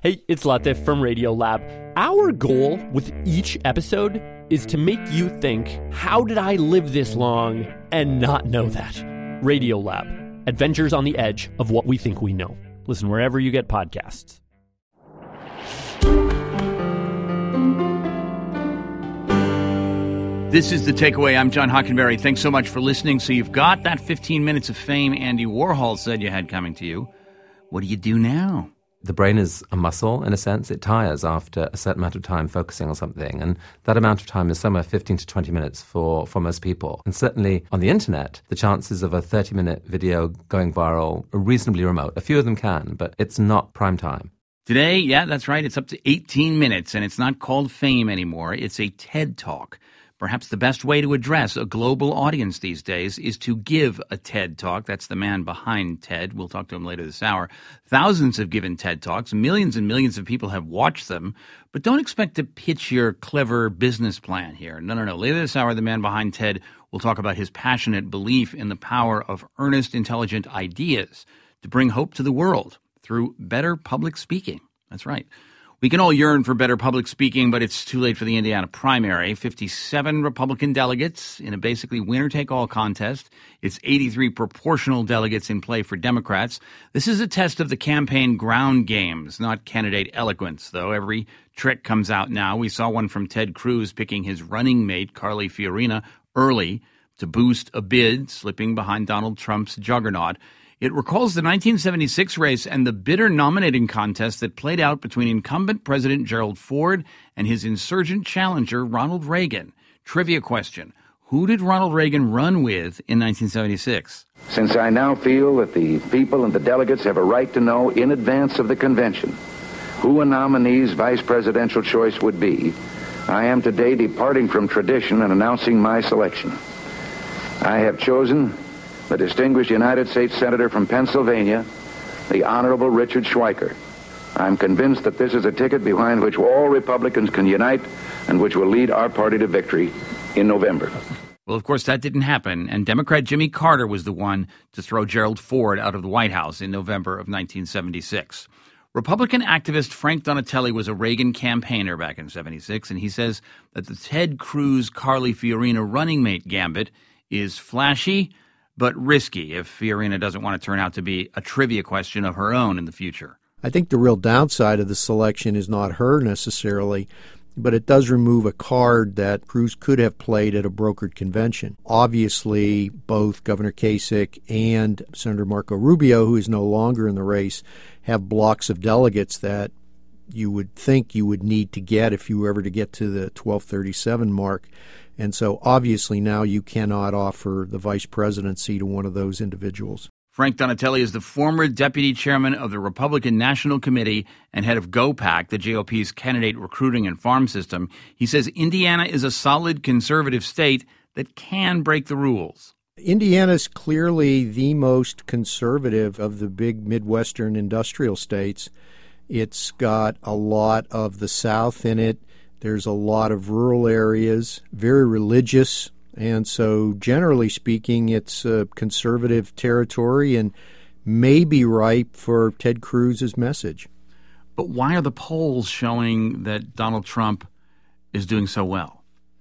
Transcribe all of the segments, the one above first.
Hey, it's Latif from Radiolab. Our goal with each episode is to make you think, how did I live this long and not know that? Radiolab, adventures on the edge of what we think we know. Listen wherever you get podcasts. This is The Takeaway. I'm John Hockenberry. Thanks so much for listening. So you've got that 15 minutes of fame Andy Warhol said you had coming to you. What do you do now? The brain is a muscle, in a sense. It tires after a certain amount of time focusing on something. And that amount of time is somewhere 15 to 20 minutes for most people. And certainly on the internet, the chances of a 30-minute video going viral are reasonably remote. A few of them can, but it's not prime time. Today, yeah, that's right. It's up to 18 minutes, and it's not called fame anymore. It's a TED Talk. Perhaps the best way to address a global audience these days is to give a TED Talk. That's the man behind TED. We'll talk to him later this hour. Thousands have given TED Talks. Millions and millions of people have watched them. But don't expect to pitch your clever business plan here. No. Later this hour, the man behind TED will talk about his passionate belief in the power of earnest, intelligent ideas to bring hope to the world through better public speaking. That's right. We can all yearn for better public speaking, but it's too late for the Indiana primary. 57 Republican delegates in a basically winner-take-all contest. It's 83 proportional delegates in play for Democrats. This is a test of the campaign ground games, not candidate eloquence, though. Every trick comes out now. We saw one from Ted Cruz picking his running mate, Carly Fiorina, early to boost a bid, slipping behind Donald Trump's juggernaut. It recalls the 1976 race and the bitter nominating contest that played out between incumbent President Gerald Ford and his insurgent challenger, Ronald Reagan. Trivia question. Who did Ronald Reagan run with in 1976? Since I now feel that the people and the delegates have a right to know in advance of the convention who a nominee's vice presidential choice would be, I am today departing from tradition and announcing my selection. I have chosen the distinguished United States Senator from Pennsylvania, the Honorable Richard Schweiker. I'm convinced that this is a ticket behind which all Republicans can unite and which will lead our party to victory in November. Well, of course, that didn't happen, and Democrat Jimmy Carter was the one to throw Gerald Ford out of the White House in November of 1976. Republican activist Frank Donatelli was a Reagan campaigner back in 76, and he says that the Ted Cruz-Carly Fiorina running mate gambit is flashy, but risky if Fiorina doesn't want to turn out to be a trivia question of her own in the future. I think the real downside of the selection is not her necessarily, but it does remove a card that Cruz could have played at a brokered convention. Obviously, both Governor Kasich and Senator Marco Rubio, who is no longer in the race, have blocks of delegates that you would think you would need to get if you were ever to get to the 1237 mark. And so obviously now you cannot offer the vice presidency to one of those individuals. Frank Donatelli is the former deputy chairman of the Republican National Committee and head of GOPAC, the GOP's candidate recruiting and farm system. He says Indiana is a solid conservative state that can break the rules. Indiana is clearly the most conservative of the big Midwestern industrial states. It's got a lot of the South in it. There's a lot of rural areas, very religious, and so generally speaking, it's a conservative territory and may be ripe for Ted Cruz's message. But why are the polls showing that Donald Trump is doing so well?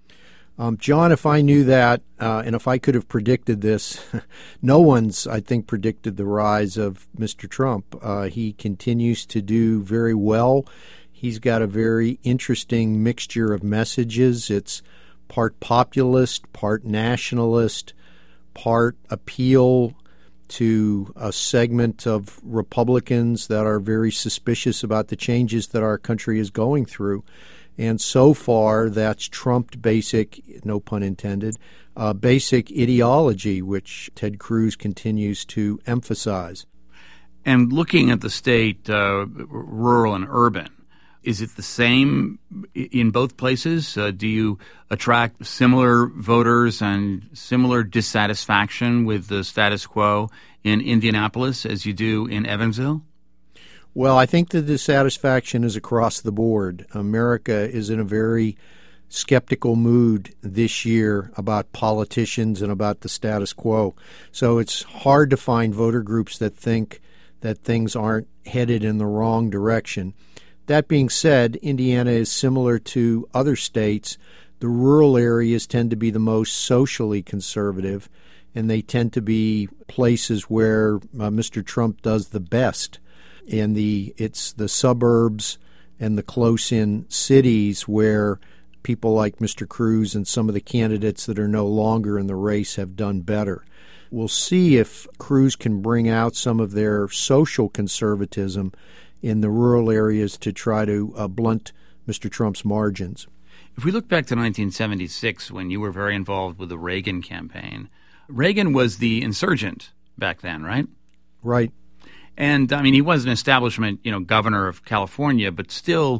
John, if I knew that, and if I could have predicted this, no one's, I think, predicted the rise of Mr. Trump. He continues to do very well. He's got a very interesting mixture of messages. It's part populist, part nationalist, part appeal to a segment of Republicans that are very suspicious about the changes that our country is going through. And so far, that's trumped basic, no pun intended, basic ideology, which Ted Cruz continues to emphasize. And looking at the state, rural and urban, is it the same in both places? Do you attract similar voters and similar dissatisfaction with the status quo in Indianapolis as you do in Evansville? Well, I think the dissatisfaction is across the board. America is in a very skeptical mood this year about politicians and about the status quo. So it's hard to find voter groups that think that things aren't headed in the wrong direction. That being said, Indiana is similar to other states. The rural areas tend to be the most socially conservative, and they tend to be places where Mr. Trump does the best. And it's the suburbs and the close-in cities where people like Mr. Cruz and some of the candidates that are no longer in the race have done better. We'll see if Cruz can bring out some of their social conservatism in the rural areas to try to blunt Mr. Trump's margins. If we look back to 1976, when you were very involved with the Reagan campaign, Reagan was the insurgent back then, right? Right. And, I mean, he was an establishment, governor of California, but still,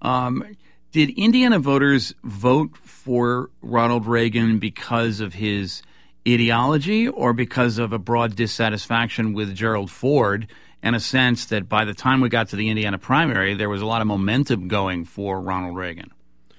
did Indiana voters vote for Ronald Reagan because of his ideology or because of a broad dissatisfaction with Gerald Ford and a sense that by the time we got to the Indiana primary, there was a lot of momentum going for Ronald Reagan?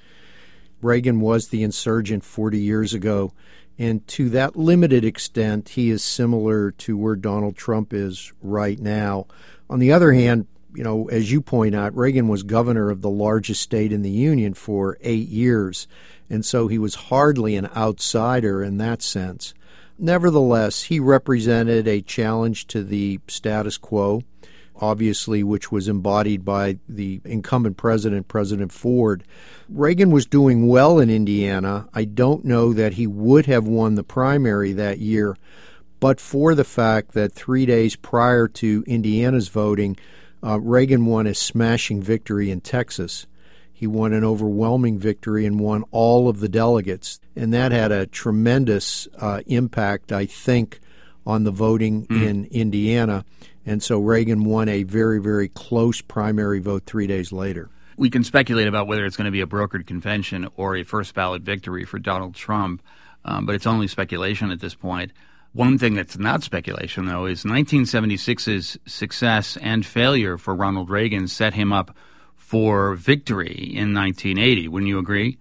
Reagan was the insurgent 40 years ago, and to that limited extent, he is similar to where Donald Trump is right now. On the other hand, as you point out, Reagan was governor of the largest state in the Union for 8 years, and so he was hardly an outsider in that sense. Nevertheless, he represented a challenge to the status quo, obviously, which was embodied by the incumbent president, President Ford. Reagan was doing well in Indiana. I don't know that he would have won the primary that year, but for the fact that 3 days prior to Indiana's voting, Reagan won a smashing victory in Texas. He won an overwhelming victory and won all of the delegates, and that had a tremendous impact, I think, on the voting in Indiana. And so Reagan won a very, very close primary vote 3 days later. We can speculate about whether it's going to be a brokered convention or a first ballot victory for Donald Trump, but it's only speculation at this point. One thing that's not speculation, though, is 1976's success and failure for Ronald Reagan set him up for victory in 1980. Wouldn't you agree?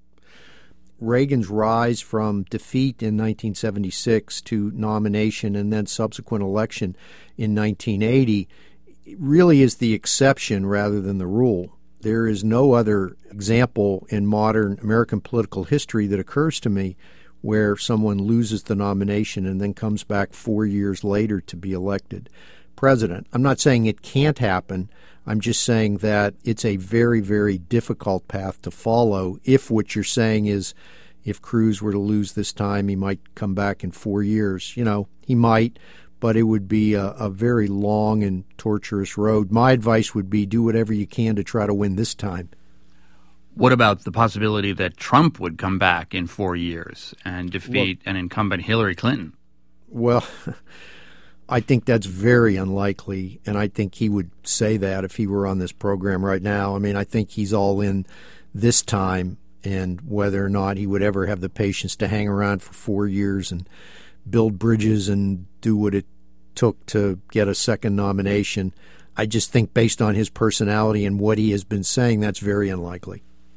Reagan's rise from defeat in 1976 to nomination and then subsequent election in 1980 really is the exception rather than the rule. There is no other example in modern American political history that occurs to me where someone loses the nomination and then comes back 4 years later to be elected president. I'm not saying it can't happen. I'm just saying that it's a very, very difficult path to follow if what you're saying is if Cruz were to lose this time, he might come back in 4 years. He might, but it would be a very long and torturous road. My advice would be do whatever you can to try to win this time. What about the possibility that Trump would come back in 4 years and defeat an incumbent Hillary Clinton? Well, I think that's very unlikely, and I think he would say that if he were on this program right now. I mean, I think he's all in this time, and whether or not he would ever have the patience to hang around for 4 years and build bridges and do what it took to get a second nomination, I just think based on his personality and what he has been saying, that's very unlikely.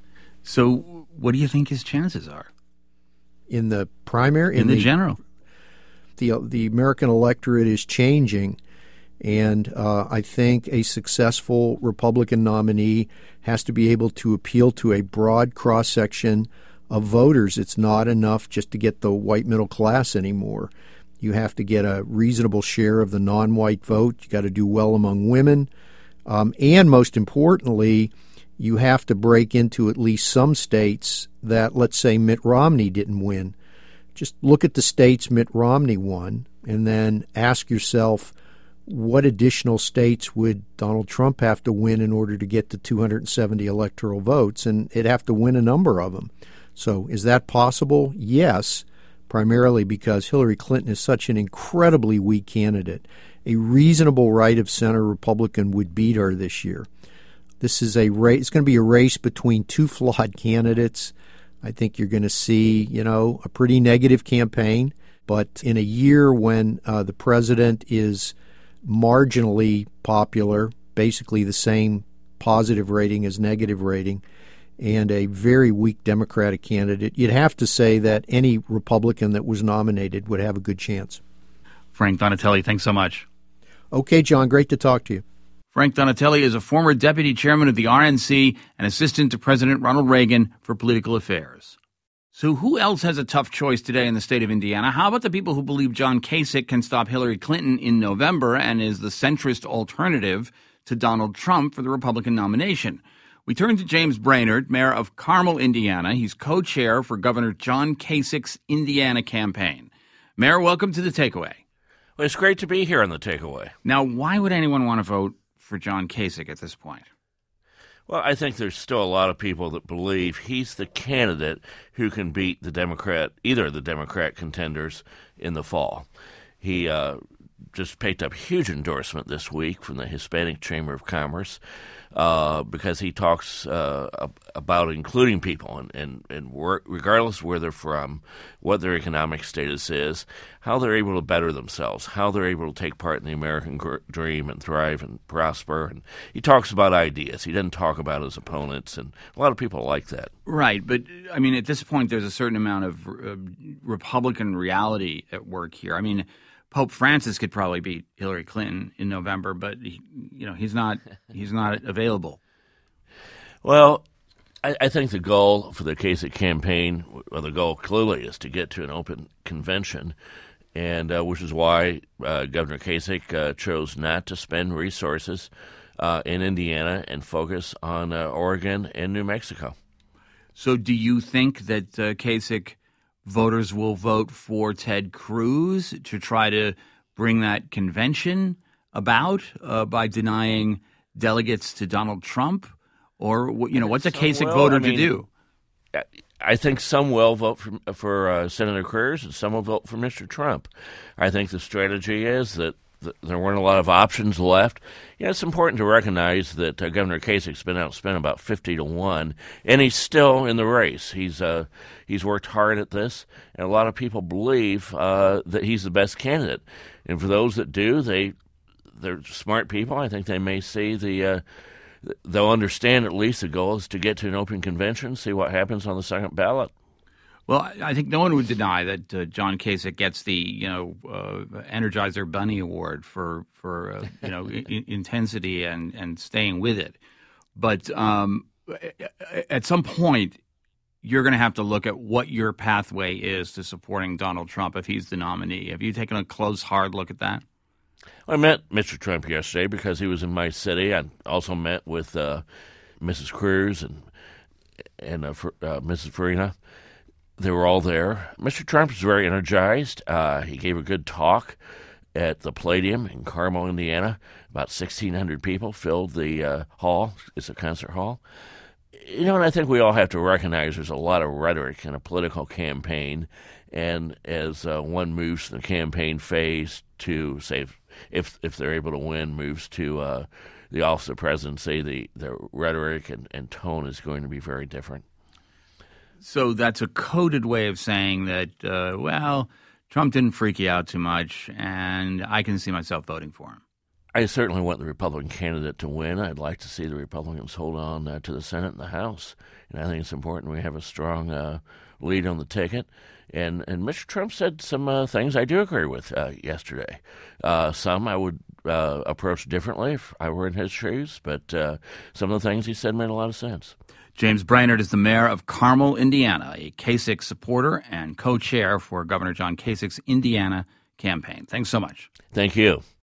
So what do you think his chances are? In the primary? In the general? The American electorate is changing, and I think a successful Republican nominee has to be able to appeal to a broad cross-section of voters. It's not enough just to get the white middle class anymore. You have to get a reasonable share of the non-white vote. You got to do well among women. And most importantly, you have to break into at least some states that, let's say, Mitt Romney didn't win. Just look at the states Mitt Romney won and then ask yourself, what additional states would Donald Trump have to win in order to get to 270 electoral votes? And it'd have to win a number of them. So is that possible? Yes, primarily because Hillary Clinton is such an incredibly weak candidate. A reasonable right-of-center Republican would beat her this year. This is a race. It's going to be a race between two flawed candidates. I think you're going to see, a pretty negative campaign. But in a year when the president is marginally popular, basically the same positive rating as negative rating, and a very weak Democratic candidate, you'd have to say that any Republican that was nominated would have a good chance. Frank Donatelli, thanks so much. Okay, John, great to talk to you. Frank Donatelli is a former deputy chairman of the RNC and assistant to President Ronald Reagan for political affairs. So who else has a tough choice today in the state of Indiana? How about the people who believe John Kasich can stop Hillary Clinton in November and is the centrist alternative to Donald Trump for the Republican nomination? We turn to James Brainerd, mayor of Carmel, Indiana. He's co-chair for Governor John Kasich's Indiana campaign. Mayor, welcome to The Takeaway. Well, it's great to be here on The Takeaway. Now, why would anyone want to vote for John Kasich at this point? Well, I think there's still a lot of people that believe he's the candidate who can beat either of the Democrat contenders in the fall. He just picked up huge endorsement this week from the Hispanic Chamber of Commerce because he talks about including people and regardless of where they're from, what their economic status is, how they're able to better themselves, how they're able to take part in the American dream and thrive and prosper. And he talks about ideas. He doesn't talk about his opponents, and a lot of people like that. Right, but I mean, at this point, there's a certain amount of Republican reality at work here. I mean, Pope Francis could probably beat Hillary Clinton in November, but he's not available. Well, I think the goal for the Kasich campaign, well, the goal clearly is to get to an open convention, and which is why Governor Kasich chose not to spend resources in Indiana and focus on Oregon and New Mexico. So, do you think that Kasich voters will vote for Ted Cruz to try to bring that convention about by denying delegates to Donald Trump? Or, what's a Kasich voter to do? I think some will vote for Senator Cruz and some will vote for Mr. Trump. I think the strategy is that there weren't a lot of options left. It's important to recognize that Governor Kasich's been outspent about 50-1, and he's still in the race. He's worked hard at this, and a lot of people believe that he's the best candidate. And for those that do, they're smart people. I think they may see they'll understand at least the goal is to get to an open convention, see what happens on the second ballot. Well, I think no one would deny that John Kasich gets the Energizer Bunny Award for intensity and staying with it. But at some point, you're going to have to look at what your pathway is to supporting Donald Trump if he's the nominee. Have you taken a close, hard look at that? I met Mr. Trump yesterday because he was in my city. I also met with Mrs. Cruz and Mrs. Farina. They were all there. Mr. Trump was very energized. He gave a good talk at the Palladium in Carmel, Indiana. About 1,600 people filled the hall. It's a concert hall. And I think we all have to recognize there's a lot of rhetoric in a political campaign. And as one moves from the campaign phase to, say, if they're able to win, moves to the office of presidency, the rhetoric and tone is going to be very different. So that's a coded way of saying that, Trump didn't freak you out too much, and I can see myself voting for him. I certainly want the Republican candidate to win. I'd like to see the Republicans hold on to the Senate and the House. And I think it's important we have a strong lead on the ticket. And Mr. Trump said some things I do agree with yesterday. Some I would approach differently if I were in his shoes, but some of the things he said made a lot of sense. James Brainerd is the mayor of Carmel, Indiana, a Kasich supporter and co-chair for Governor John Kasich's Indiana campaign. Thanks so much. Thank you.